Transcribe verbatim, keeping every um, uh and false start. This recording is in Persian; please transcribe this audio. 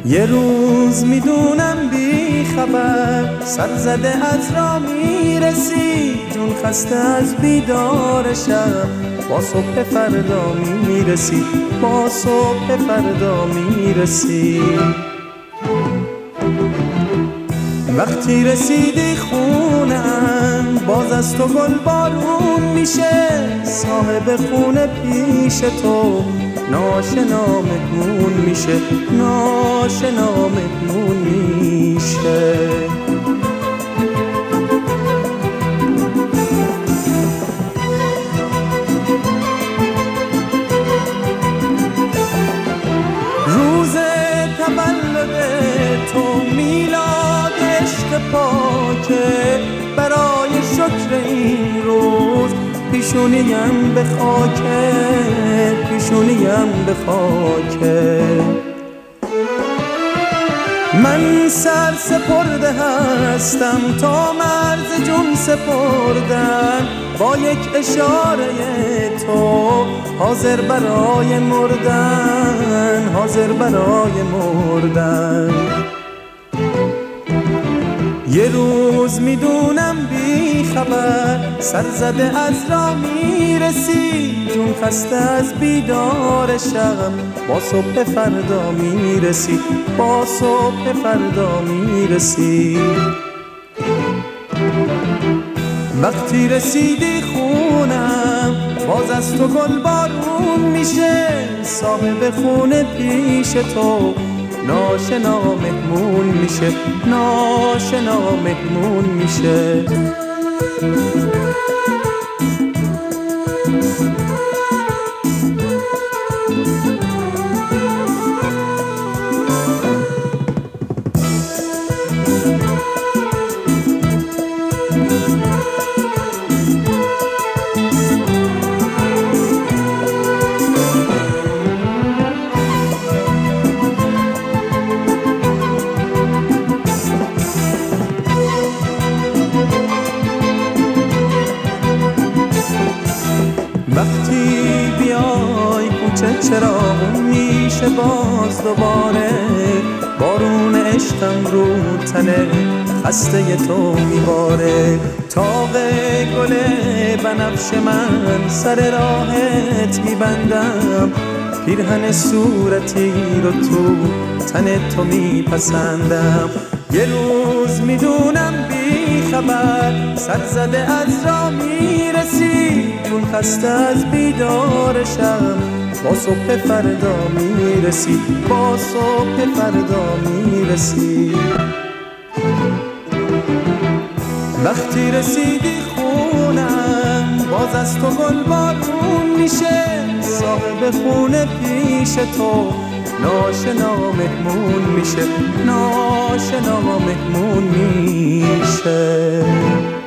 یه روز میدونم بی خبر سر زده از را میرسی، جون خسته از بیدار شب، با صبح فردا میرسی، با صبح فردا میرسی. وقتی رسیدی خونم باز از تو گل بارون میشه، صاحب خونه پیش تو ناشنا مهمون میشه، ناشنا مهمون میشه. روز تولد تو میلاد عشق پاکه، برای شکر این روز پیشونیم به خاکه، پیشونیم به خاکه. من سر سپرده هستم تا مرز جون سپردن، با یک اشاره تو حاضر برای مردن، حاضر برای مردن. یه روز میدونم بی خبر سر زده از را میرسی، جون خسته از بیدار شب، با صبح فردا میرسی، با صبح فردا میرسی. وقتی رسیدی خونم باز از تو گل بارون میشه، صاحب خونه پیش تو ناشنا مهمون میشه، ناشنا مهمون میشه. وقتی بیای کوچه چراغون میشه باز دوباره، بارون عشقم رو تنه خسته تو میباره. تاق گل بنفش من سر راهت میبندم، پیرهن صورتی رو تو تن تو میپسندم. یه روز میدونم بی خبر سر زده از را میرسی، جون خسته از بیدار شب، با صبح فردا میرسی، با صبح فردا میرسی. وقتی رسیدی خونم باز از تو گل بارون میشه، صاحب خونه پیش تو ناشنا مهمون میشه، ناشنا مهمون میشه.